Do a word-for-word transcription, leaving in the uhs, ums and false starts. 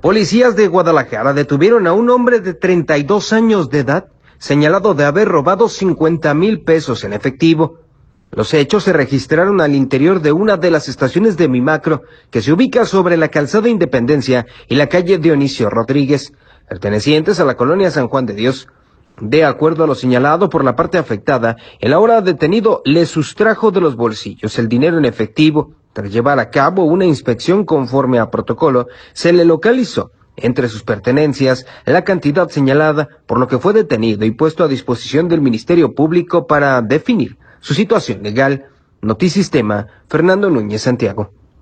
Policías de Guadalajara detuvieron a un hombre de treinta y dos años de edad, señalado de haber robado cincuenta mil pesos en efectivo. Los hechos se registraron al interior de una de las estaciones de Mimacro, que se ubica sobre la calzada Independencia y la calle Dionisio Rodríguez, pertenecientes a la colonia San Juan de Dios. De acuerdo a lo señalado por la parte afectada, el ahora detenido le sustrajo de los bolsillos el dinero en efectivo. Tras llevar a cabo una inspección conforme a protocolo, se le localizó entre sus pertenencias la cantidad señalada, por lo que fue detenido y puesto a disposición del Ministerio Público para definir su situación legal. Notisistema, Fernando Núñez Santiago.